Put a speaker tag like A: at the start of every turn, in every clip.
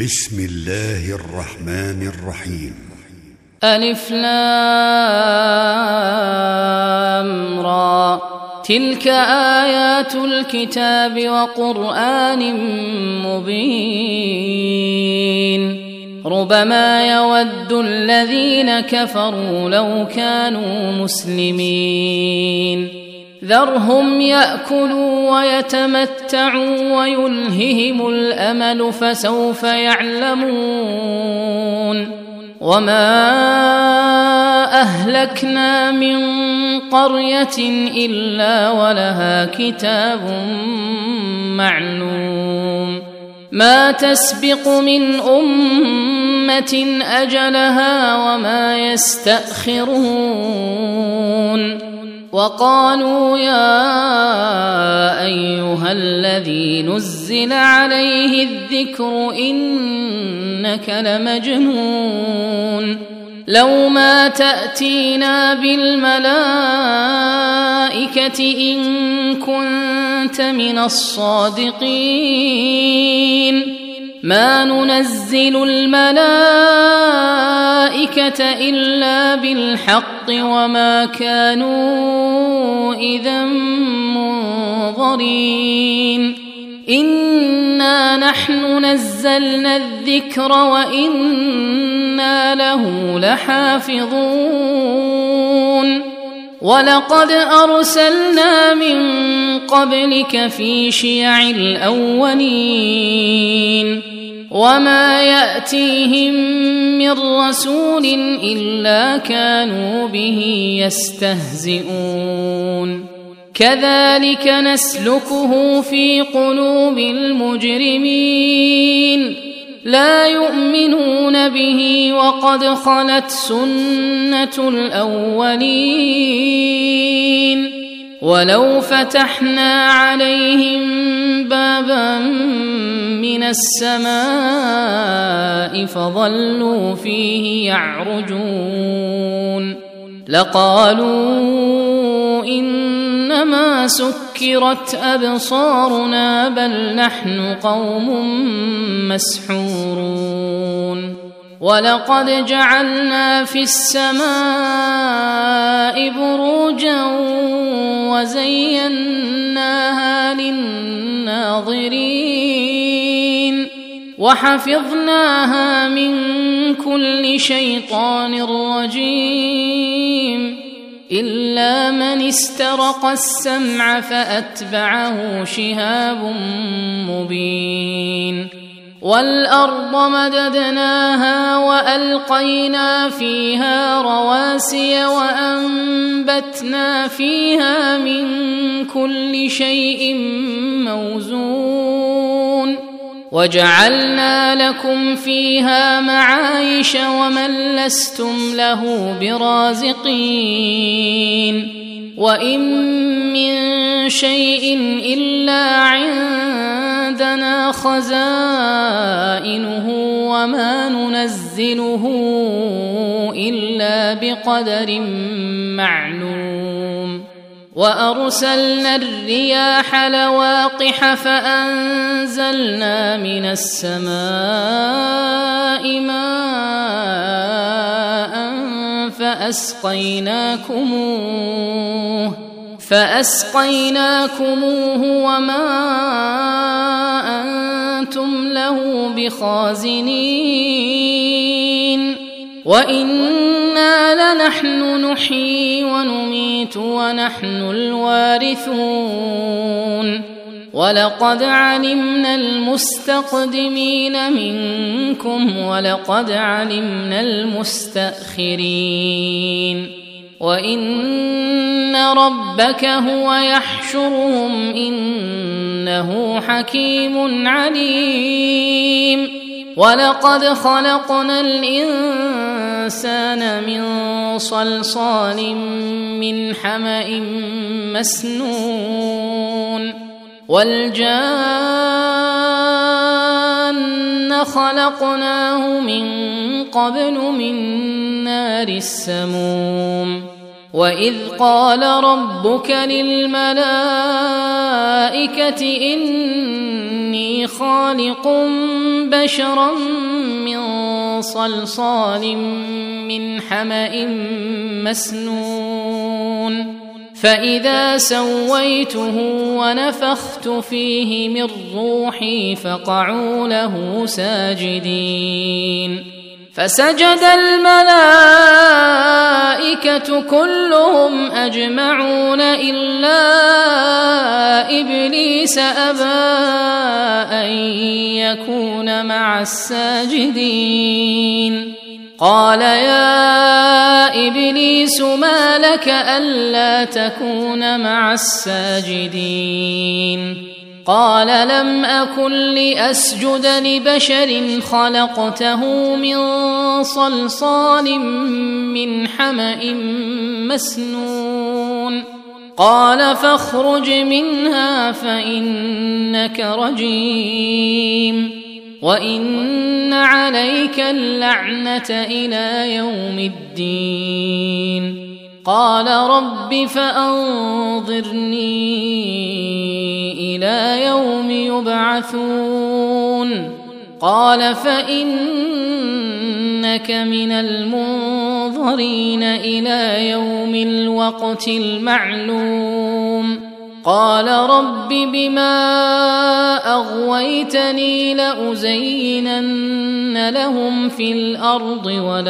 A: بسم الله الرحمن الرحيم.
B: ألف لام را، تلك آيات الكتاب وقرآن مبين. ربما يود الذين كفروا لو كانوا مسلمين. ذرهم يأكلوا ويتمتعوا ويلههم الأمل فسوف يعلمون. وما أهلكنا من قرية إلا ولها كتاب معلوم. ما تسبق من أمة أجلها وما يستأخرون. وقالوا يا أيها الذي نزل عليه الذكر إنك لمجنون. لو ما تأتينا بالملائكة إن كنت من الصادقين. ما ننزل الملائكة إلا بالحق وما كانوا إذا منظرين. إنا نحن نزلنا الذكر وإنا له لحافظون. ولقد أرسلنا من قبلك في شيع الأولين. وما يأتيهم من رسول إلا كانوا به يستهزئون. كذلك نسلكه في قلوب المجرمين. لا يؤمنون به وقد خلت سنة الأولين. ولو فتحنا عليهم بابا من السماء فظلوا فيه يعرجون لقالوا إنما سكرت أبصارنا بل نحن قوم مسحورون. ولقد جعلنا في السماء بروجا وزيناها للناظرين وحفظناها من كل شيطان رجيم إلا من استرق السمع فأتبعه شهاب مبين. والأرض مددناها وألقينا فيها رواسي وأنبتنا فيها من كل شيء موزون. وجعلنا لكم فيها معايش ومن لستم له برازقين. وإن من شيء إلا عندنا خزائنه وما ننزله إلا بقدر معلوم. وأرسلنا الرياح لواقح فأنزلنا من السماء ماء فأسقيناكموه وما أنتم له بخازنين. وإنا لنحن نحيي ونميت ونحن الوارثون. ولقد علمنا المستقدمين منكم ولقد علمنا المستأخرين. وإن ربك هو يحشرهم إنه حكيم عليم. ولقد خلقنا الإنسان من صلصال من حمأ مسنون. والجان خلقناه من قبل من نار السموم. وإذ قال ربك للملائكة إني خالق بشرا من صلصال من حمأ مسنون فإذا سويته ونفخت فيه من روحي فقعوا له ساجدين فسجد الملائكة كلهم أجمعون إلا إبليس أبى أن يكون مع الساجدين قال يا إبليس ما لك ألا تكون مع الساجدين قال لم أكن لأسجد لبشر خلقته من صلصال من حمأ مسنون قال فاخرج منها فإنك رجيم وإن عليك اللعنة إلى يوم الدين قال رب فأنظرني إلى يوم يبعثون قال فإنك من المنظرين إلى يوم الوقت المعلوم قال رب بما أغويتني لأزينن لهم في الأرض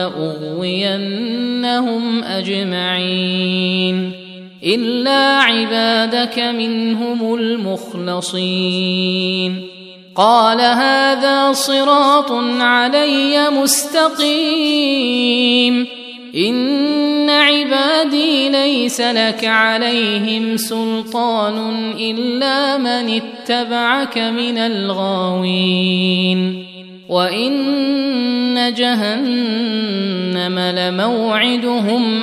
B: ولأغوينهم أجمعين إلا عبادك منهم المخلصين قال هذا صراط علي مستقيم إن عبادي ليس لك عليهم سلطان إلا من اتبعك من الغاوين وإن جهنم لموعدهم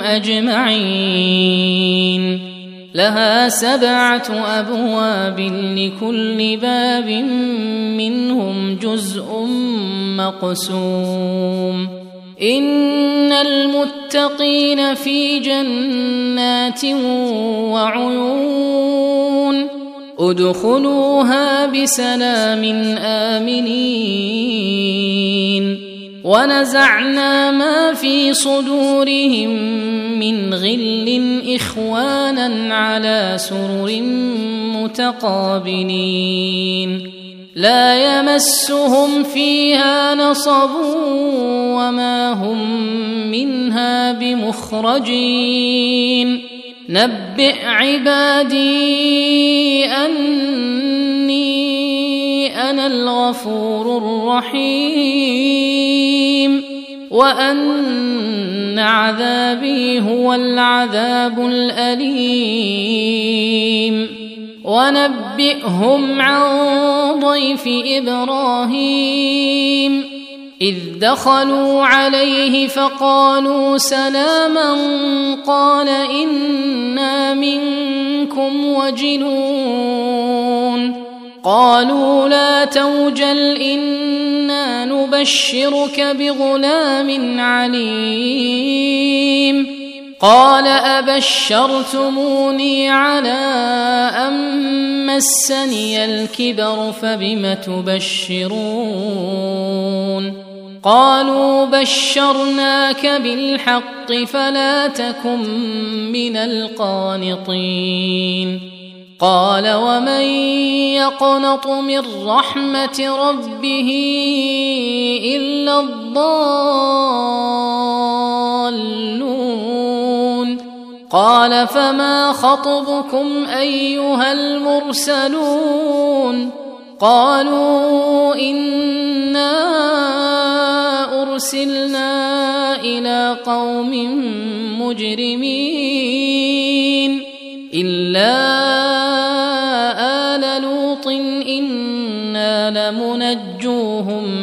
B: أجمعين لها 7 أبواب لكل باب منهم جزء مقسوم إن المتقين في جنات وعيون ادخلوها بسلام آمنين ونزعنا ما في صدورهم من غل إخوانا على سرر متقابلين لا يمسهم فيها نصب وما هم منها بمخرجين نبئ عبادي أني أنا الغفور الرحيم وأن عذابي هو العذاب الأليم ونبئهم عن ضيف إبراهيم إذ دخلوا عليه فقالوا سلاما قال إنا منكم وجلون قالوا لا توجل إنا نبشرك بغلام عليم قال أبشرتموني على أن مسني الكبر فبم تبشرون قالوا بشرناك بالحق فلا تكن من القانطين قال ومن يقنط من رحمة ربه إلا الضالون قال فما خطبكم أيها المرسلون قالوا إنا أرسلنا إلى قوم مجرمين إلا آل لوط إنا لمنجوهم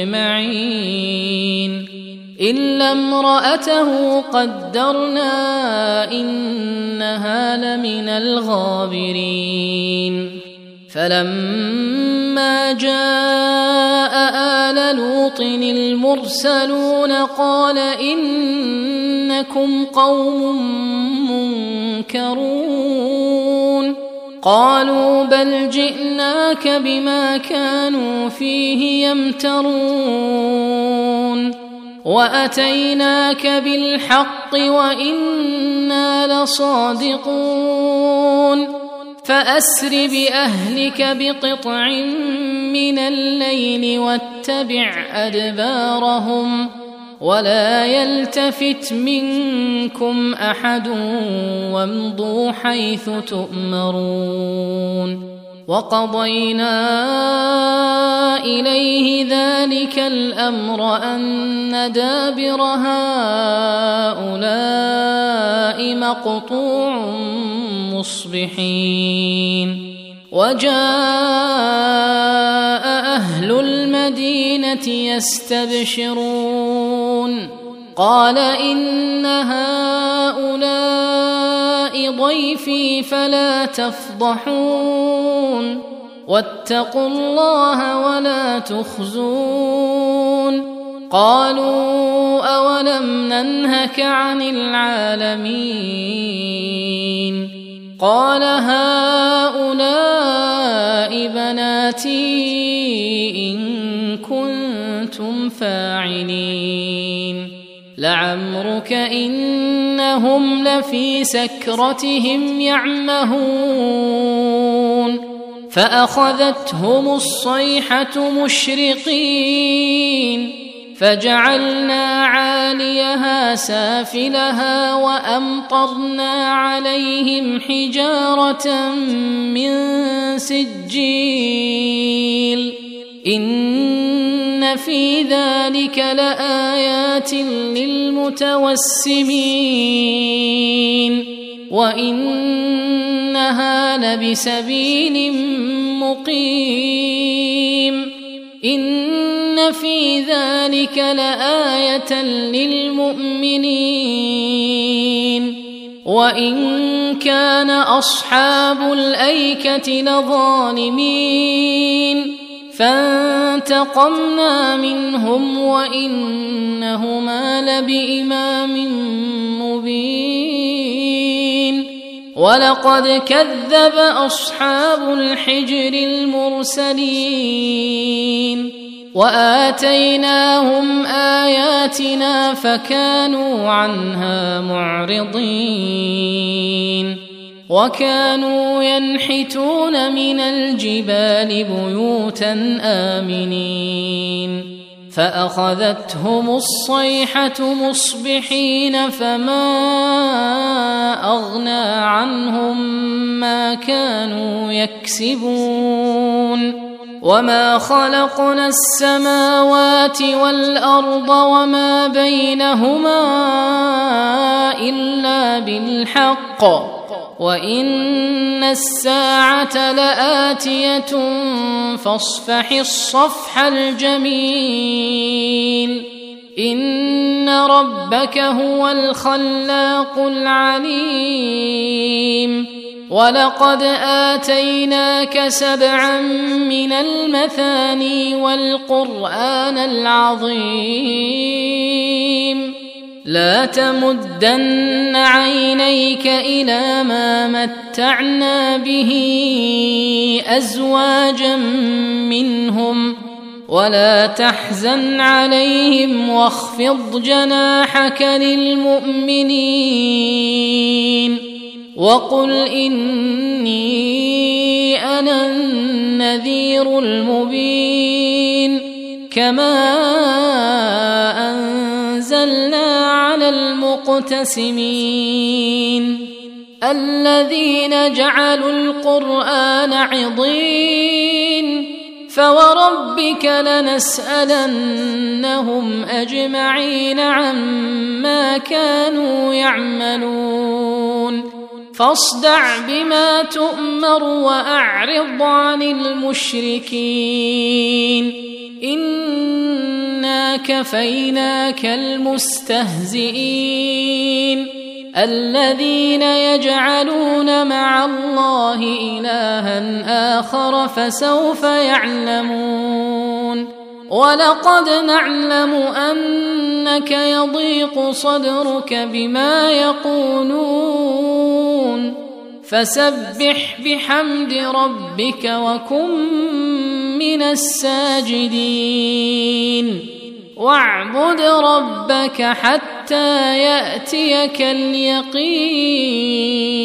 B: أجمعين إلا امرأته قدرنا إنها لمن الغابرين فلما جاء آل لوط المرسلون قال إنكم قوم منكرون قالوا بل جئناك بما كانوا فيه يمترون وأتيناك بالحق وإنا لصادقون فأسر بأهلك بقطع من الليل واتبع أدبارهم ولا يلتفت منكم أحد وامضوا حيث تؤمرون وقضينا إليه ذلك الأمر أن دابر هؤلاء مقطوع مصبحين وجاء أهل المدينة يستبشرون قال إن هؤلاء ضيفي فلا تفضحون واتقوا الله ولا تخزون قالوا أولم ننهك عن العالمين قال هؤلاء بناتي إن كنتم فاعلين لعمرك إنهم لفي سكرتهم يعمهون فأخذتهم الصيحة مشرقين فجعلنا عاليها سافلها وأمطرنا عليهم حجارة من سجيل إن في ذلك لآيات للمتوسمين وإنها لبسبيل مقيم إن في ذلك لآية للمؤمنين وإن كان أصحاب الأيكة لظالمين فانتقمنا منهم وإنهما لبإمام مبين ولقد كذب أصحاب الحجر المرسلين وآتيناهم آياتنا فكانوا عنها معرضين وكانوا ينحتون من الجبال بيوتا آمنين فأخذتهم الصيحة مصبحين فما أغنى عنهم ما كانوا يكسبون وما خلقنا السماوات والأرض وما بينهما إلا بالحق وإن الساعة لآتية فاصفح الصفح الجميل إن ربك هو الخلاق العليم ولقد آتيناك 7 من المثاني والقرآن العظيم لا تمدن عينيك إلى ما متعنا به أزواجا منهم ولا تحزن عليهم واخفض جناحك للمؤمنين وقل إني أنا النذير المبين كما أنزلنا على المقتسمين الذين جعلوا القرآن عضين فوربك لنسألنهم أجمعين عما كانوا يعملون فاصدع بما تؤمر وأعرض عن المشركين إنا كفيناك المستهزئين الذين يجعلون مع الله إلها آخر فسوف يعلمون ولقد نعلم أنك يضيق صدرك بما يقولون فسبح بحمد ربك وكن من الساجدين واعبد ربك حتى يأتيك اليقين.